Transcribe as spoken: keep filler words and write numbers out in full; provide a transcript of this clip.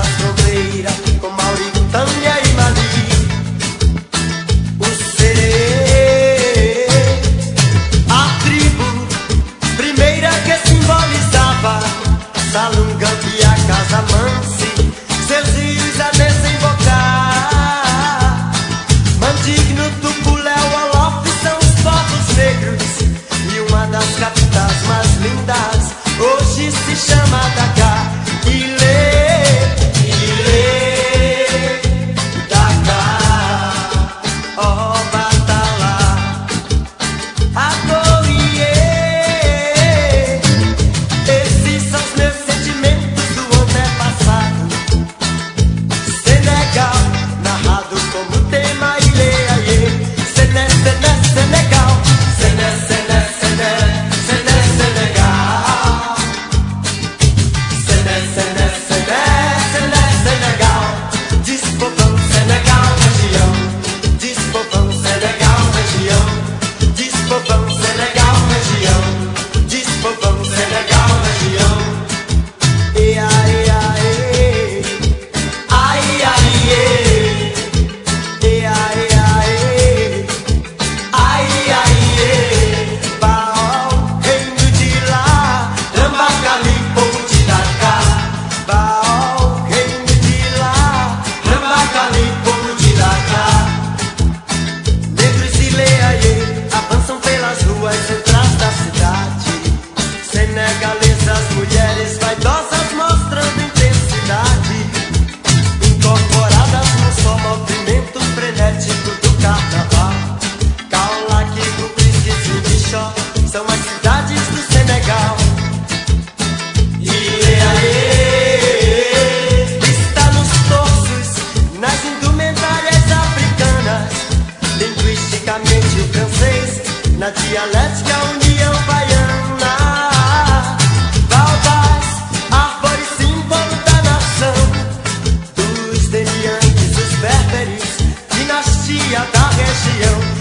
fronteira com Mauritânia e Mali. O Serê, a tribo primeira que simbolizava Salungambi e a Casa Mansi, seus rios a desembocar. Mandigno, Tupuléu, Olof são os povos negros, e uma das capitais mais lindas hoje se chama Dakar. Ilê, Ilê, Dakar, ó Batalá, Adoiê. Esses são os meus sentimentos do antepassado. Senegal, narrado como tema Ilê, Aiê. Sené, Sené, Senegal, Sené, Sené, Sené, Sené, Senegal. Sené, Sené, Sené, Sené, Senegal. Diz povão, Senegal, região. Diz povão, Senegal, região. Diz povão, Senegal, região. Diz povão, Senegal, região. E ai, ai, ai, ai, e ai, ai, ai, ai, Baol, reino de lá, Rambacali, povo de Dakar. Baol, reino de lá, Rambacali, povo de Dakar. Negros e leaiê avançam pelas ruas centrais da cidade. Senegalesas, mulheres vaidosas mostrando intensidade, incorporadas no só movimento frenético do carnaval. Kaolack, Bubrisques e Bichó são as cidades do Senegal. Ileaê está nos torsos e nas indumentárias africanas. Linguisticamente o francês, na dialética União Baiana. Baobás, árvore símbolo da nação, dos deliantes, os berberes, dinastia da região.